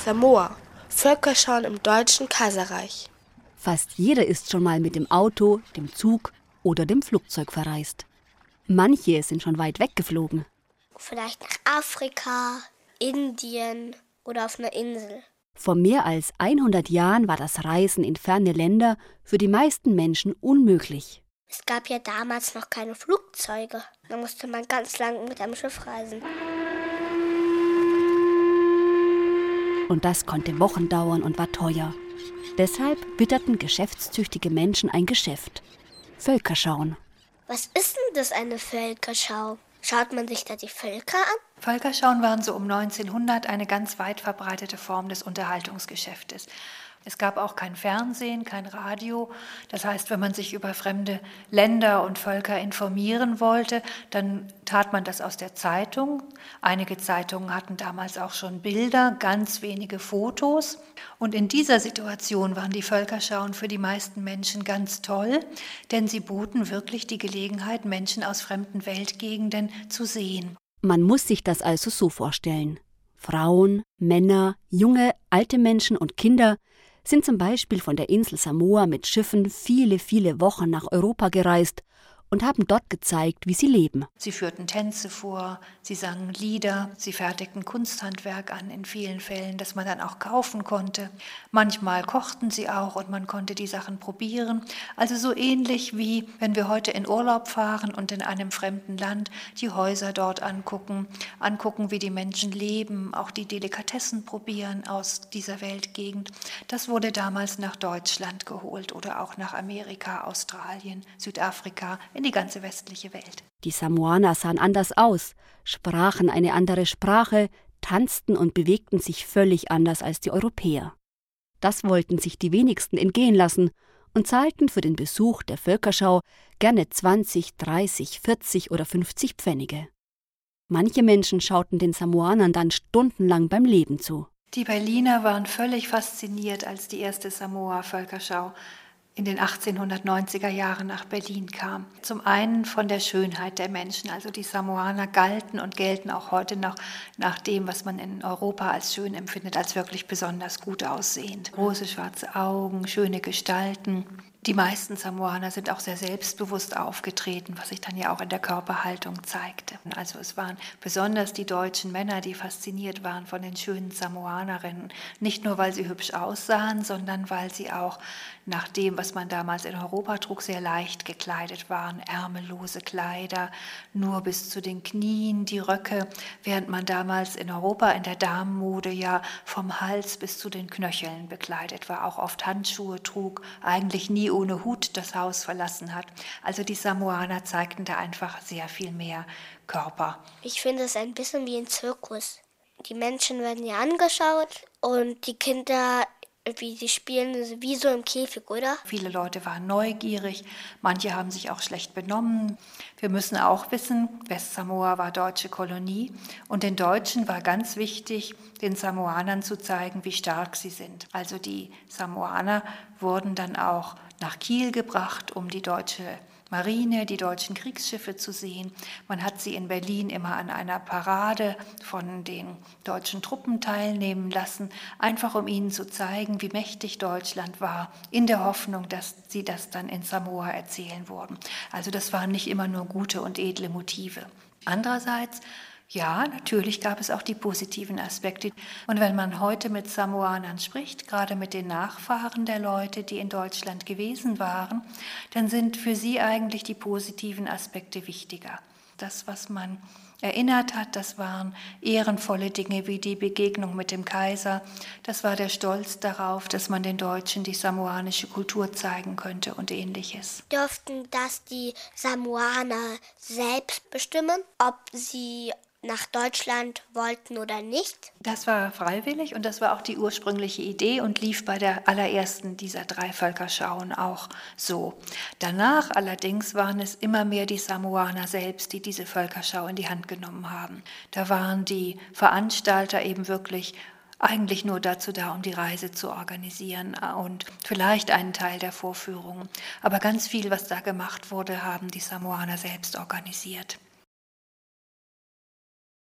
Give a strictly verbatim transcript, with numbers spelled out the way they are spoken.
Samoa, Völkerschauen im Deutschen Kaiserreich. Fast jeder ist schon mal mit dem Auto, dem Zug oder dem Flugzeug verreist. Manche sind schon weit weggeflogen. Vielleicht nach Afrika, Indien oder auf einer Insel. Vor mehr als hundert Jahren war das Reisen in ferne Länder für die meisten Menschen unmöglich. Es gab ja damals noch keine Flugzeuge. Da musste man ganz lang mit einem Schiff reisen. Und das konnte Wochen dauern und war teuer. Deshalb witterten geschäftstüchtige Menschen ein Geschäft. Völkerschauen. Was ist denn das, eine Völkerschau? Schaut man sich da die Völker an? Völkerschauen waren so um neunzehnhundert eine ganz weit verbreitete Form des Unterhaltungsgeschäftes. Es gab auch kein Fernsehen, kein Radio. Das heißt, wenn man sich über fremde Länder und Völker informieren wollte, dann tat man das aus der Zeitung. Einige Zeitungen hatten damals auch schon Bilder, ganz wenige Fotos. Und in dieser Situation waren die Völkerschauen für die meisten Menschen ganz toll, denn sie boten wirklich die Gelegenheit, Menschen aus fremden Weltgegenden zu sehen. Man muss sich das also so vorstellen. Frauen, Männer, junge, alte Menschen und Kinder sind zum Beispiel von der Insel Samoa mit Schiffen viele, viele Wochen nach Europa gereist und haben dort gezeigt, wie sie leben. Sie führten Tänze vor, sie sangen Lieder, sie fertigten Kunsthandwerk an in vielen Fällen, das man dann auch kaufen konnte. Manchmal kochten sie auch und man konnte die Sachen probieren. Also so ähnlich wie wenn wir heute in Urlaub fahren und in einem fremden Land die Häuser dort angucken, angucken, wie die Menschen leben, auch die Delikatessen probieren aus dieser Weltgegend. Das wurde damals nach Deutschland geholt oder auch nach Amerika, Australien, Südafrika, in die ganze westliche Welt. Die Samoaner sahen anders aus, sprachen eine andere Sprache, tanzten und bewegten sich völlig anders als die Europäer. Das wollten sich die wenigsten entgehen lassen und zahlten für den Besuch der Völkerschau gerne zwanzig, dreißig, vierzig oder fünfzig Pfennige. Manche Menschen schauten den Samoanern dann stundenlang beim Leben zu. Die Berliner waren völlig fasziniert, als die erste Samoa-Völkerschau in den achtzehnhundertneunziger Jahren nach Berlin kam. Zum einen von der Schönheit der Menschen, also die Samoaner galten und gelten auch heute noch nach dem, was man in Europa als schön empfindet, als wirklich besonders gut aussehend. Große schwarze Augen, schöne Gestalten. Die meisten Samoaner sind auch sehr selbstbewusst aufgetreten, was sich dann ja auch in der Körperhaltung zeigte. Also es waren besonders die deutschen Männer, die fasziniert waren von den schönen Samoanerinnen. Nicht nur, weil sie hübsch aussahen, sondern weil sie auch nach dem, was man damals in Europa trug, sehr leicht gekleidet waren. Ärmellose Kleider, nur bis zu den Knien, die Röcke, während man damals in Europa in der Damenmode ja vom Hals bis zu den Knöcheln bekleidet war, auch oft Handschuhe trug, eigentlich nie ohne Hut das Haus verlassen hat. Also die Samoaner zeigten da einfach sehr viel mehr Körper. Ich finde es ein bisschen wie ein Zirkus. Die Menschen werden ja angeschaut und die Kinder, wie sie spielen, wie so im Käfig, oder? Viele Leute waren neugierig, manche haben sich auch schlecht benommen. Wir müssen auch wissen, Westsamoa war deutsche Kolonie und den Deutschen war ganz wichtig, den Samoanern zu zeigen, wie stark sie sind. Also die Samoaner wurden dann auch nach Kiel gebracht, um die deutsche Marine, die deutschen Kriegsschiffe zu sehen. Man hat sie in Berlin immer an einer Parade von den deutschen Truppen teilnehmen lassen, einfach um ihnen zu zeigen, wie mächtig Deutschland war, in der Hoffnung, dass sie das dann in Samoa erzählen würden. Also das waren nicht immer nur gute und edle Motive. Andererseits, ja, natürlich gab es auch die positiven Aspekte. Und wenn man heute mit Samoanern spricht, gerade mit den Nachfahren der Leute, die in Deutschland gewesen waren, dann sind für sie eigentlich die positiven Aspekte wichtiger. Das, was man erinnert hat, das waren ehrenvolle Dinge wie die Begegnung mit dem Kaiser. Das war der Stolz darauf, dass man den Deutschen die samoanische Kultur zeigen könnte und Ähnliches. Durften das die Samoaner selbst bestimmen, ob sie nach Deutschland wollten oder nicht? Das war freiwillig und das war auch die ursprüngliche Idee und lief bei der allerersten dieser drei Völkerschauen auch so. Danach allerdings waren es immer mehr die Samoaner selbst, die diese Völkerschau in die Hand genommen haben. Da waren die Veranstalter eben wirklich eigentlich nur dazu da, um die Reise zu organisieren und vielleicht einen Teil der Vorführungen. Aber ganz viel, was da gemacht wurde, haben die Samoaner selbst organisiert.